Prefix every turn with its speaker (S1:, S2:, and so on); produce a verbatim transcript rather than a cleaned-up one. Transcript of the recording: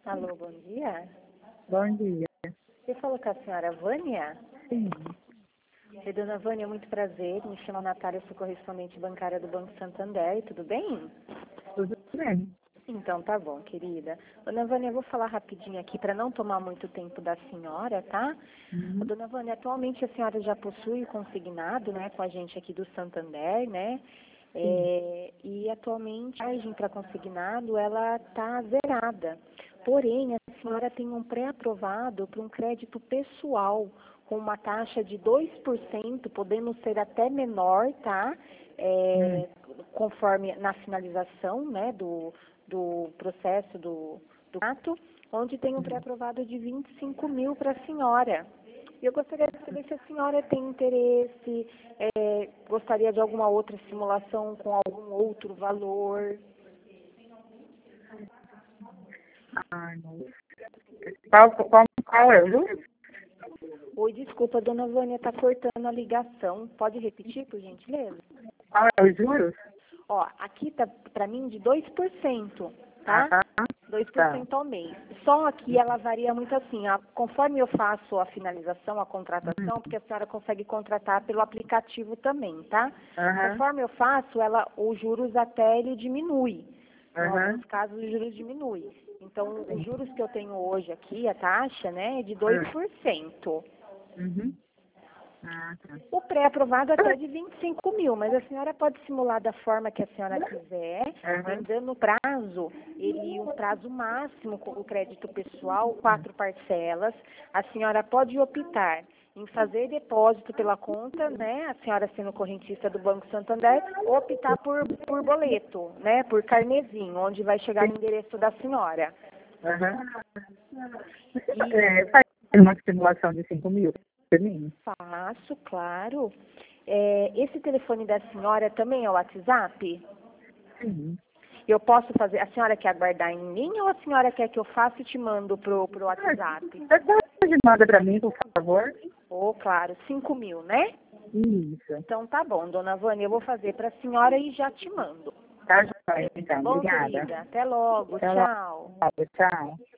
S1: Alô, bom dia.
S2: Bom dia.
S1: Você falou com a senhora Vânia?
S2: Sim.
S1: E, dona Vânia, muito prazer. Me chamo Natália, sou correspondente bancária do Banco Santander. Tudo bem?
S2: Tudo bem.
S1: Então, tá bom, querida. Dona Vânia, eu vou falar rapidinho aqui para não tomar muito tempo da senhora, tá?
S2: Uhum.
S1: Dona Vânia, atualmente a senhora já possui o consignado, né, com a gente aqui do Santander, né? É, e atualmente a margem para consignado, ela está zerada. Porém, a senhora tem um pré-aprovado para um crédito pessoal, com uma taxa de dois por cento, podendo ser até menor, tá? É, conforme na finalização, né, do, do processo do, do ato, onde tem um pré-aprovado de vinte e cinco mil para a senhora. Eu gostaria de saber se a senhora tem interesse, é, gostaria de alguma outra simulação com algum outro valor.
S2: Ah, não. Qual, qual, qual é o número?
S1: Oi, desculpa, dona Vânia, está cortando a ligação. Pode repetir, por gentileza?
S2: Qual é os juros?
S1: Ó, aqui tá para mim de dois por cento,
S2: Ah,
S1: tá?
S2: tá.
S1: dois por cento ao mês. Só que ela varia muito assim, ó, conforme eu faço a finalização, a contratação, porque a senhora consegue contratar pelo aplicativo também, tá?
S2: Aham,
S1: Conforme eu faço, ela, os juros até ele diminui. Em
S2: aham.
S1: alguns casos, os juros diminuem. Então, os juros que eu tenho hoje aqui, a taxa, né, é de dois por cento.
S2: Uhum. Ah, tá.
S1: O pré-aprovado até de vinte e cinco mil, mas a senhora pode simular da forma que a senhora quiser,
S2: Aham.
S1: em dando prazo, ele um prazo máximo com o crédito pessoal, quatro parcelas. A senhora pode optar em fazer depósito pela conta, né, a senhora sendo correntista do Banco Santander, ou optar por, por boleto, né, por carnezinho, onde vai chegar no endereço da senhora.
S2: Aham.
S1: E
S2: É, faz uma simulação de cinco mil para mim?
S1: faço, claro. É, esse telefone da senhora também é o WhatsApp?
S2: Sim.
S1: Eu posso fazer, a senhora quer aguardar em mim ou a senhora quer que eu faça e te mando pro, pro WhatsApp?
S2: Você manda para mim, por favor?
S1: Oh, claro, cinco mil, né?
S2: Isso.
S1: Então tá bom, dona Vânia, eu vou fazer para a senhora e já te mando.
S2: Tá joia, então.
S1: Bom,
S2: Obrigada.
S1: querida, até logo,
S2: Até
S1: tchau.
S2: logo. Tchau.